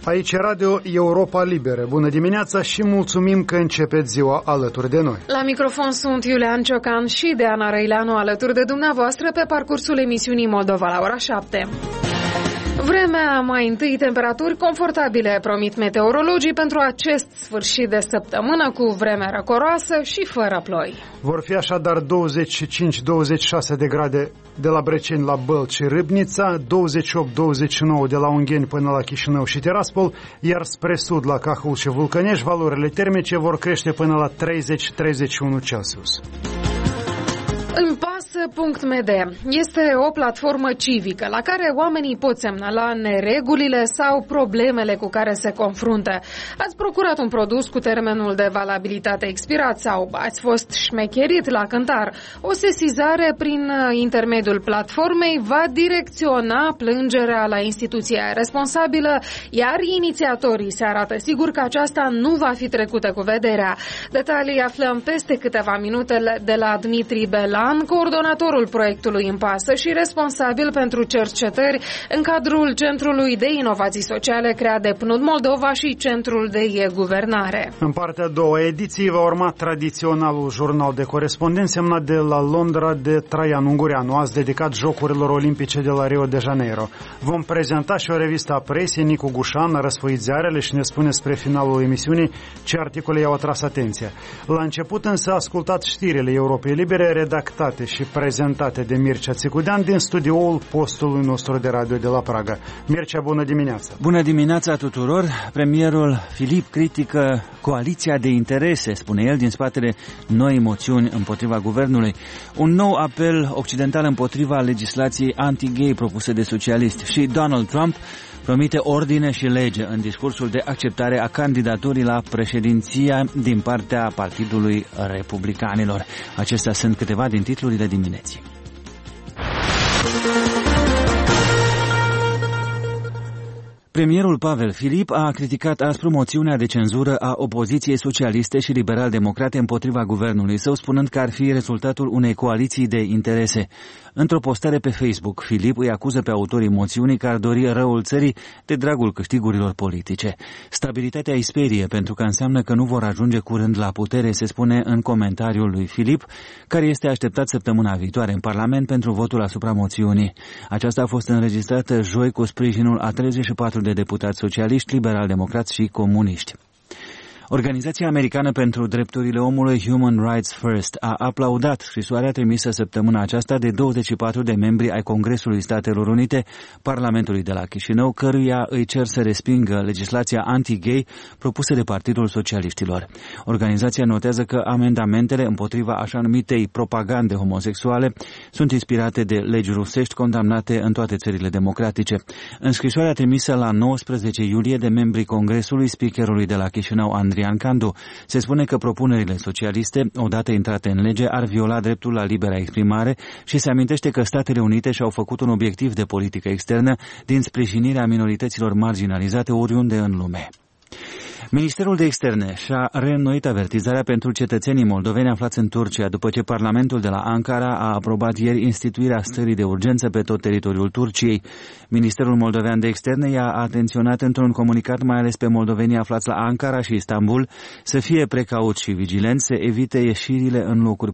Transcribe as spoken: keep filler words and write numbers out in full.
Aici e Radio Europa Liberă. Bună dimineața și mulțumim că începeți ziua alături de noi. La microfon sunt Iulian Ciocan și Deana Răileanu alături de dumneavoastră pe parcursul emisiunii Moldova la ora șapte. Vremea, mai întâi temperaturi confortabile, promit meteorologii pentru acest sfârșit de săptămână cu vreme răcoroasă și fără ploi. Vor fi așadar douăzeci și cinci douăzeci și șase de grade de la Breceni la Bălți și Râbnița, douăzeci și opt douăzeci și nouă de la Ungheni până la Chișinău și Tiraspol, iar spre sud la Cahul și Vulcănești valorile termice vor crește până la treizeci treizeci și unu Celsius. În pas punct m d este o platformă civică la care oamenii pot semnala neregulile sau problemele cu care se confruntă. Ați procurat un produs cu termenul de valabilitate expirat sau ați fost șmecherit la cântar. O sesizare prin intermediul platformei va direcționa plângerea la instituția responsabilă, iar inițiatorii se arată sigur că aceasta nu va fi trecută cu vederea. Detalii aflăm peste câteva minute de la Dmitri Belan, coordonatorul proiectului În Pasă și responsabil pentru cercetări în cadrul Centrului de Inovații Sociale creat de P N U D Moldova și Centrul de E-Guvernare. În partea a doua ediției va urma tradiționalul jurnal de corespondenți semnat de la Londra de Traian Ungureanu, azi dedicat Jocurilor Olimpice de la Rio de Janeiro. Vom prezenta și o revistă a presiei. Nicu Gușan a răsfoit ziarele și ne spune spre finalul emisiunii ce articole i-au atras atenția. La început însă ascultat știrile Europei Libere redactate și prezentate de Mircea Țicudean din studioul postului nostru de radio de la Praga. Mircea, bună dimineața! Bună dimineața tuturor! Premierul Filip critică coaliția de interese, spune el, din spatele noi moțiuni împotriva guvernului. Un nou apel occidental împotriva legislației anti-gay propuse de socialiști și Donald Trump promite ordine și lege în discursul de acceptare a candidaturii la președinția din partea Partidului Republicanilor. Acestea sunt câteva din titlurile dimineții. Premierul Pavel Filip a criticat aspru moțiunea de cenzură a opoziției socialiste și liberal-democrate împotriva guvernului său, spunând că ar fi rezultatul unei coaliții de interese. Într-o postare pe Facebook, Filip îi acuză pe autorii moțiunii că ar dori răul țării de dragul câștigurilor politice. Stabilitatea îi sperie pentru că înseamnă că nu vor ajunge curând la putere, se spune în comentariul lui Filip, care este așteptat săptămâna viitoare în Parlament pentru votul asupra moțiunii. Aceasta a fost înregistrată joi cu sprijinul a treizeci și patru de deputați socialiști, liberal-democrați și comuniști. Organizația americană pentru drepturile omului Human Rights First a aplaudat scrisoarea trimisă săptămâna aceasta de douăzeci și patru de membri ai Congresului Statelor Unite, Parlamentului de la Chișinău, căruia îi cer să respingă legislația anti-gay propusă de Partidul Socialiștilor. Organizația notează că amendamentele împotriva așa numitei propagande homosexuale sunt inspirate de legi rusești condamnate în toate țările democratice. În scrisoarea trimisă la nouăsprezece iulie de membrii Congresului, speakerului de la Chișinău, Andrei Candu, se spune că propunerile socialiste, odată intrate în lege, ar viola dreptul la libera exprimare și se amintește că Statele Unite și-au făcut un obiectiv de politică externă din sprijinirea minorităților marginalizate oriunde în lume. Ministerul de Externe și-a reînnoit avertizarea pentru cetățenii moldoveni aflați în Turcia, după ce Parlamentul de la Ankara a aprobat ieri instituirea stării de urgență pe tot teritoriul Turciei. Ministerul moldovean de Externe i-a atenționat într-un comunicat mai ales pe moldovenii aflați la Ankara și Istanbul să fie precauți și vigilenți, să evite ieșirile în locuri